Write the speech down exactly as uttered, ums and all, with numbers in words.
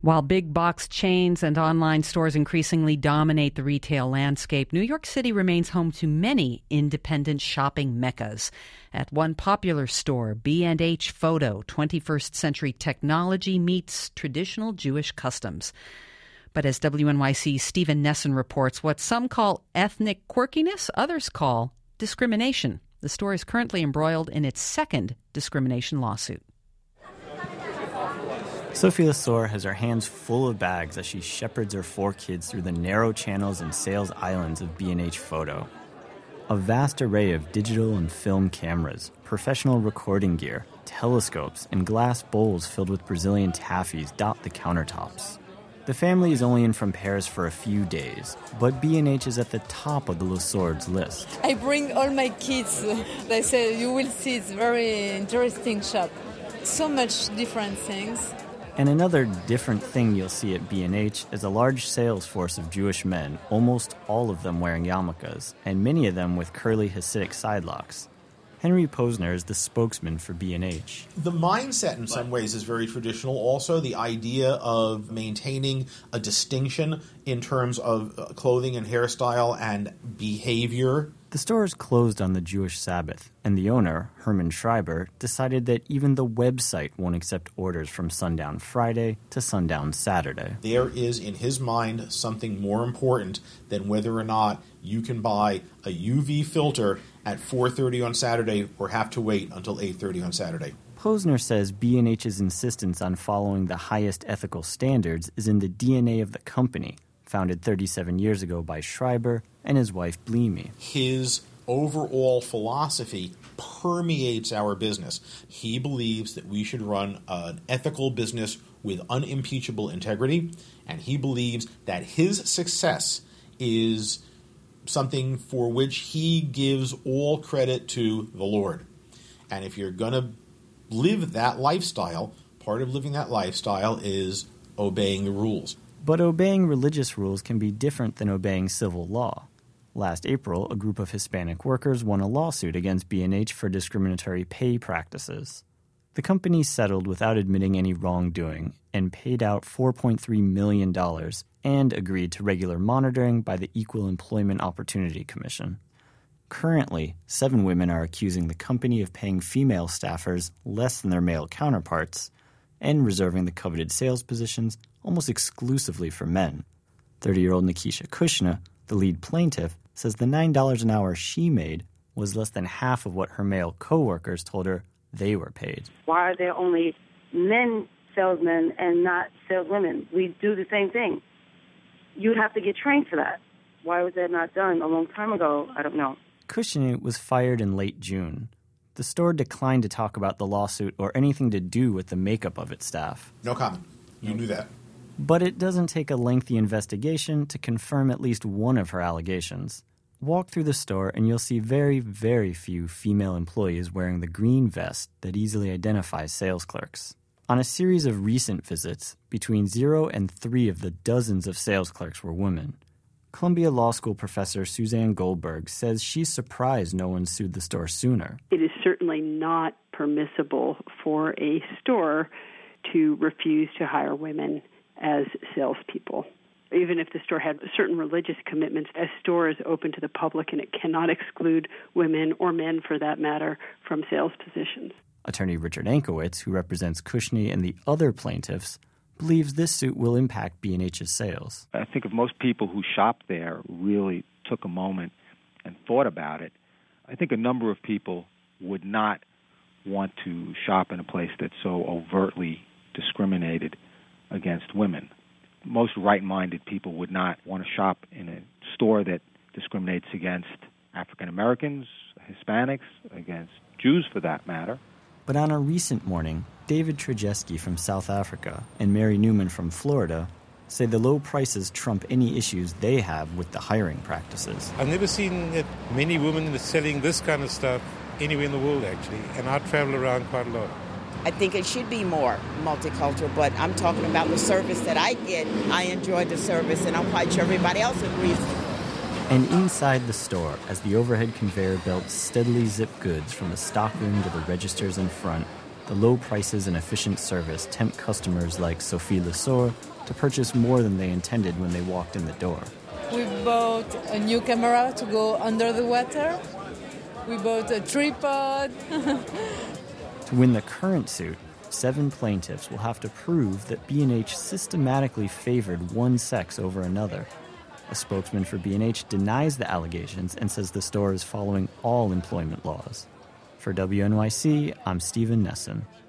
While big box chains and online stores increasingly dominate the retail landscape, New York City remains home to many independent shopping meccas. At one popular store, B and H Photo, twenty-first century technology meets traditional Jewish customs. But as W N Y C's Stephen Nesson reports, what some call ethnic quirkiness, others call discrimination. The store is currently embroiled in its second discrimination lawsuit. Sophie Lesor has her hands full of bags as she shepherds her four kids through the narrow channels and sales islands of B and H Photo. A vast array of digital and film cameras, professional recording gear, telescopes, and glass bowls filled with Brazilian taffies dot the countertops. The family is only in from Paris for a few days, but B and H is at the top of the Lesor's list. I bring all my kids. They say, you will see, it's a very interesting shop. So much different things. And another different thing you'll see at B and H is a large sales force of Jewish men, almost all of them wearing yarmulkes, and many of them with curly Hasidic sidelocks. Henry Posner is the spokesman for B and H. The mindset in some ways is very traditional. Also, the idea of maintaining a distinction in terms of clothing and hairstyle and behavior. The store is closed on the Jewish Sabbath, and the owner, Herman Schreiber, decided that even the website won't accept orders from sundown Friday to sundown Saturday. There is, in his mind, something more important than whether or not you can buy a U V filter at four thirty on Saturday or have to wait until eight thirty on Saturday. Posner says B and H's insistence on following the highest ethical standards is in the D N A of the company, founded thirty-seven years ago by Schreiber and his wife Bleemy. His overall philosophy permeates our business. He believes that we should run an ethical business with unimpeachable integrity, and he believes that his success is something for which he gives all credit to the Lord. And if you're going to live that lifestyle, part of living that lifestyle is obeying the rules. But obeying religious rules can be different than obeying civil law. Last April, a group of Hispanic workers won a lawsuit against B and H for discriminatory pay practices. The company settled without admitting any wrongdoing and paid out four point three million dollars and agreed to regular monitoring by the Equal Employment Opportunity Commission. Currently, seven women are accusing the company of paying female staffers less than their male counterparts and reserving the coveted sales positions almost exclusively for men. thirty-year-old Nikisha Kushna, the lead plaintiff, says the nine dollars an hour she made was less than half of what her male co-workers told her they were paid. Why are there only men salesmen and not saleswomen? We do the same thing. You'd have to get trained for that. Why was that not done a long time ago? I don't know. Kushna was fired in late June. The store declined to talk about the lawsuit or anything to do with the makeup of its staff. No comment. You knew that. But it doesn't take a lengthy investigation to confirm at least one of her allegations. Walk through the store and you'll see very, very few female employees wearing the green vest that easily identifies sales clerks. On a series of recent visits, between zero and three of the dozens of sales clerks were women. Columbia Law School professor Suzanne Goldberg says she's surprised no one sued the store sooner. It is certainly not permissible for a store to refuse to hire women as salespeople. Even if the store had certain religious commitments, a store is open to the public and it cannot exclude women or men, for that matter, from sales positions. Attorney Richard Ankowitz, who represents Kushni and the other plaintiffs, believes this suit will impact B and H's sales. I think if most people who shop there really took a moment and thought about it, I think a number of people would not want to shop in a place that's so overtly discriminated against women. Most right-minded people would not want to shop in a store that discriminates against African Americans, Hispanics, against Jews for that matter. But on a recent morning, David Trzeski from South Africa and Mary Newman from Florida say the low prices trump any issues they have with the hiring practices. I've never seen it, many women selling this kind of stuff anywhere in the world, actually, and I travel around quite a lot. I think it should be more multicultural, but I'm talking about the service that I get. I enjoy the service, and I'm quite sure everybody else agrees. And inside the store, as the overhead conveyor belts steadily zip goods from the stockroom to the registers in front, the low prices and efficient service tempt customers like Sophie Lesor to purchase more than they intended when they walked in the door. We bought a new camera to go under the water. We bought a tripod. To win the current suit, seven plaintiffs will have to prove that B and H systematically favored one sex over another. A spokesman for B and H denies the allegations and says the store is following all employment laws. For W N Y C, I'm Stephen Nesson.